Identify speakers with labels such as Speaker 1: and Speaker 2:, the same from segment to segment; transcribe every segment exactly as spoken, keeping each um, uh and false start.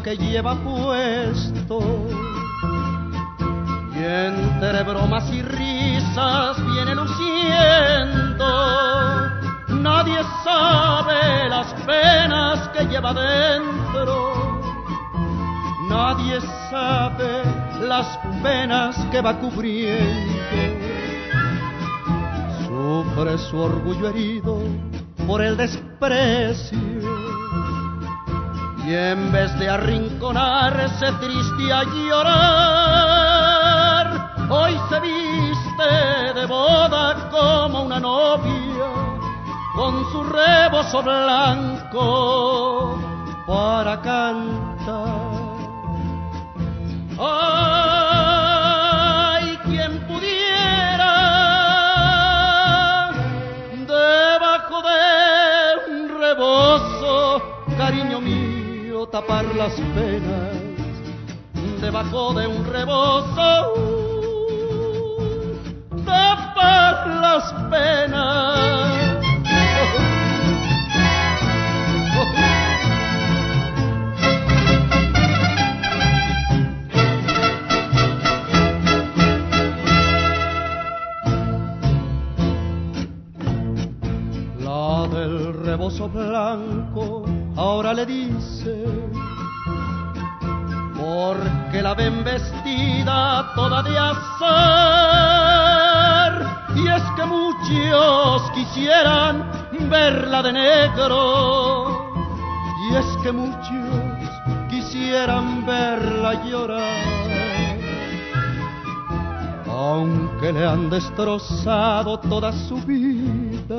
Speaker 1: que lleva puesto. Y entre bromas y risas viene luciendo. Nadie sabe las penas que lleva dentro. Nadie sabe las penas que va cubriendo. Sufre su orgullo herido por el desprecio. Y en vez de arrinconarse triste a llorar, hoy se viste de boda como una novia, con su rebozo blanco para cantar. Ay, quien pudiera debajo de un rebozo, cariño mío, tapar las penas, debajo de un rebozo, tapar las penas. La del rebozo blanco ahora le dice, porque la ven vestida toda de azar, y es que muchos quisieran verla de negro, y es que muchos quisieran verla llorar, aunque le han destrozado toda su vida,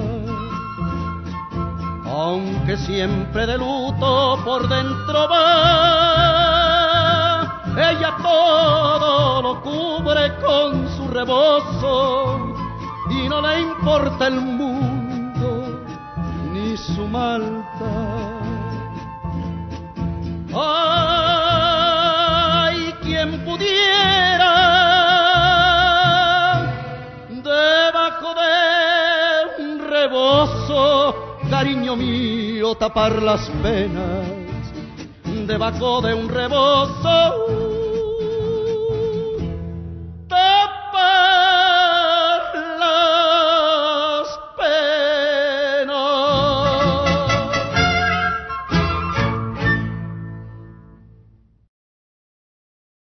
Speaker 1: aunque siempre de luto por dentro va, ella todo lo cubre con su rebozo y no le importa el mundo ni su maldad. Ay, quien pudiera debajo de un rebozo, cariño mío, tapar las penas, debajo de un rebozo,